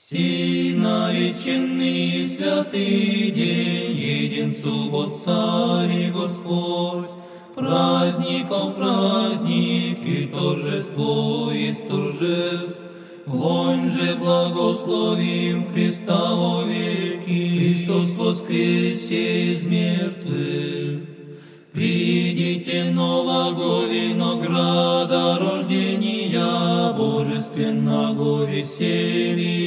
Сей нареченный святый день, един суббот Царь и Господь, праздников праздник и торжество из торжеств. Вонь же благословим Христа во веки, Христос воскресе из мертвых. Придите нового винограда рождения божественного веселья,